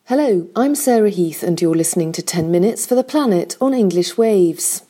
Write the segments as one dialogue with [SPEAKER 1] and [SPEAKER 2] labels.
[SPEAKER 1] Hello, I'm Sarah Heath and you're listening to 10 Minutes for the Planet on English Waves.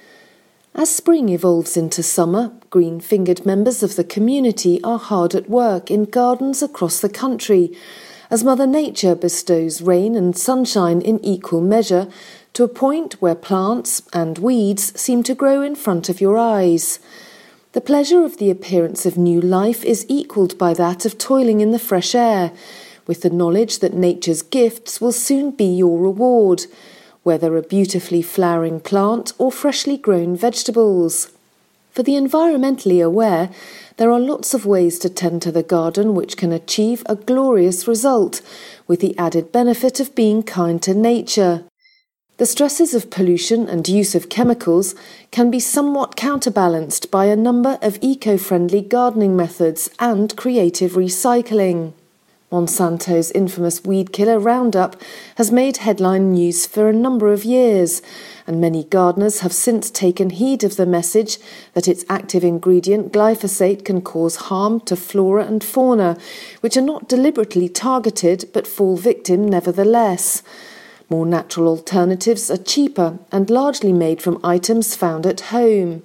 [SPEAKER 1] As spring evolves into summer, green-fingered members of the community are hard at work in gardens across the country as Mother Nature bestows rain and sunshine in equal measure to a point where plants and weeds seem to grow in front of your eyes. The pleasure of the appearance of new life is equalled by that of toiling in the fresh air, with the knowledge that nature's gifts will soon be your reward, whether a beautifully flowering plant or freshly grown vegetables. For the environmentally aware, there are lots of ways to tend to the garden which can achieve a glorious result, with the added benefit of being kind to nature. The stresses of pollution and use of chemicals can be somewhat counterbalanced by a number of eco-friendly gardening methods and creative recycling. Monsanto's infamous weed killer Roundup has made headline news for a number of years, and many gardeners have since taken heed of the message that its active ingredient glyphosate can cause harm to flora and fauna, which are not deliberately targeted but fall victim nevertheless. More natural alternatives are cheaper and largely made from items found at home.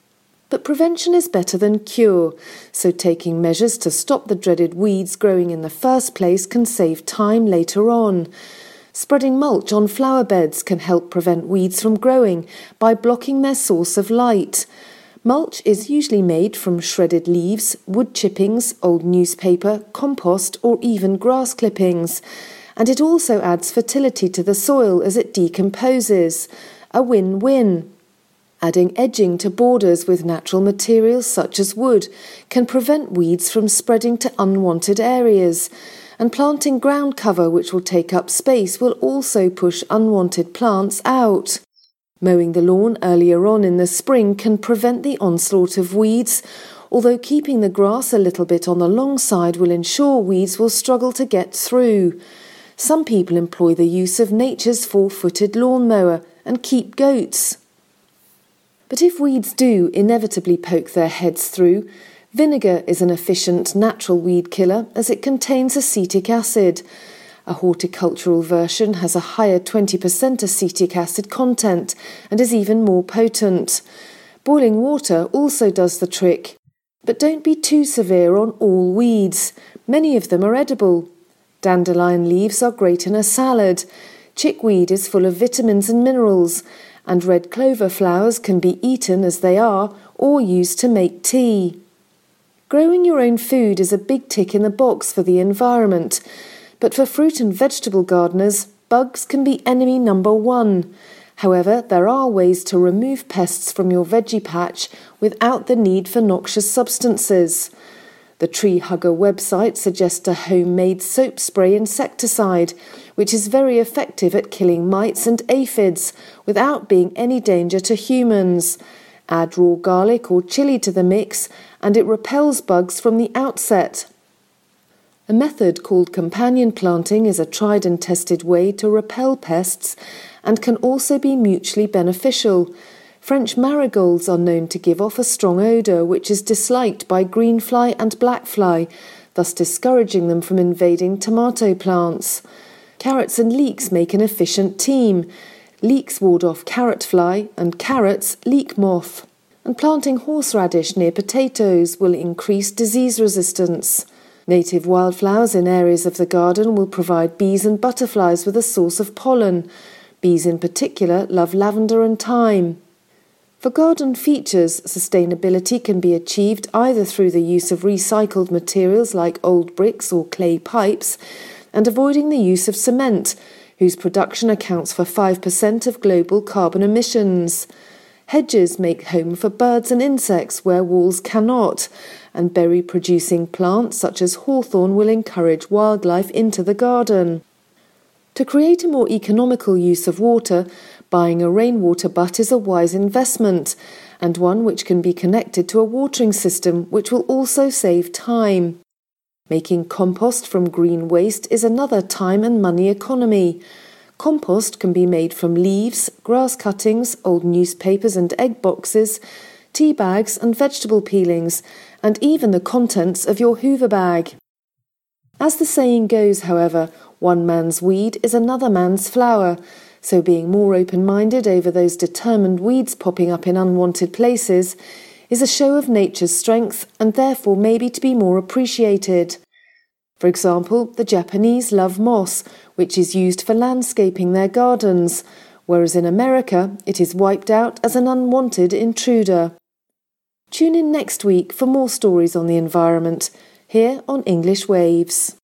[SPEAKER 1] But prevention is better than cure, so taking measures to stop the dreaded weeds growing in the first place can save time later on. Spreading mulch on flower beds can help prevent weeds from growing by blocking their source of light. Mulch is usually made from shredded leaves, wood chippings, old newspaper, compost, or even grass clippings. And it also adds fertility to the soil as it decomposes. A win-win. Adding edging to borders with natural materials such as wood can prevent weeds from spreading to unwanted areas, and planting ground cover which will take up space will also push unwanted plants out. Mowing the lawn earlier on in the spring can prevent the onslaught of weeds, although keeping the grass a little bit on the long side will ensure weeds will struggle to get through. Some people employ the use of nature's four-footed lawnmower and keep goats. But if weeds do inevitably poke their heads through, vinegar is an efficient natural weed killer as it contains acetic acid. A horticultural version has a higher 20% acetic acid content and is even more potent. Boiling water also does the trick. But don't be too severe on all weeds. Many of them are edible. Dandelion leaves are great in a salad. Chickweed is full of vitamins and minerals, and red clover flowers can be eaten as they are or used to make tea. Growing your own food is a big tick in the box for the environment, but for fruit and vegetable gardeners, bugs can be enemy number one. However, there are ways to remove pests from your veggie patch without the need for noxious substances. The Tree Hugger website suggests a homemade soap spray insecticide, which is very effective at killing mites and aphids without being any danger to humans. Add raw garlic or chili to the mix and it repels bugs from the outset. A method called companion planting is a tried and tested way to repel pests and can also be mutually beneficial. French marigolds are known to give off a strong odour which is disliked by greenfly and blackfly, thus discouraging them from invading tomato plants. Carrots and leeks make an efficient team. Leeks ward off carrot fly and carrots leek moth. And planting horseradish near potatoes will increase disease resistance. Native wildflowers in areas of the garden will provide bees and butterflies with a source of pollen. Bees in particular love lavender and thyme. For garden features, sustainability can be achieved either through the use of recycled materials like old bricks or clay pipes, and avoiding the use of cement, whose production accounts for 5% of global carbon emissions. Hedges make home for birds and insects where walls cannot, and berry-producing plants such as hawthorn will encourage wildlife into the garden. To create a more economical use of water, buying a rainwater butt is a wise investment, and one which can be connected to a watering system which will also save time. Making compost from green waste is another time and money economy. Compost can be made from leaves, grass cuttings, old newspapers and egg boxes, tea bags and vegetable peelings, and even the contents of your Hoover bag. As the saying goes, however, One man's weed is another man's flower, so being more open-minded over those determined weeds popping up in unwanted places is a show of nature's strength and therefore maybe to be more appreciated. For example, the Japanese love moss, which is used for landscaping their gardens, whereas in America it is wiped out as an unwanted intruder. Tune in next week for more stories on the environment, here on English Waves.